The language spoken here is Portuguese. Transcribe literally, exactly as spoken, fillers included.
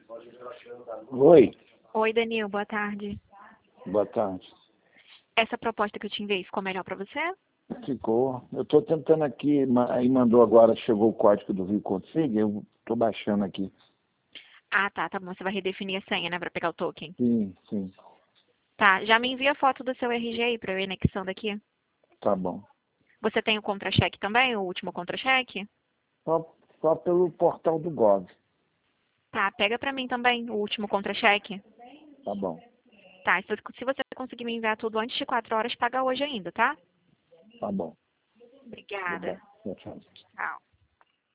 Oi, Oi, Danil, boa tarde. boa tarde. Essa proposta que eu te enviei ficou melhor para você? Ficou. Eu estou tentando aqui, ma- aí mandou agora, chegou o código do Rio Config, eu estou baixando aqui. Ah, tá, tá bom. Você vai redefinir a senha, né, para pegar o token. Sim, sim, Tá, já me envia a foto do seu R G aí para eu ir anexando aqui. tá bom. Você tem o contra-cheque também, o último contra-cheque? Só, só pelo portal do Gov, Tá, pega para mim também o último contra-cheque. tá bom, Tá, se se você conseguir me enviar tudo antes de quatro horas, paga hoje ainda, tá? tá bom. Obrigada. Obrigado. Tchau, tchau. Tchau.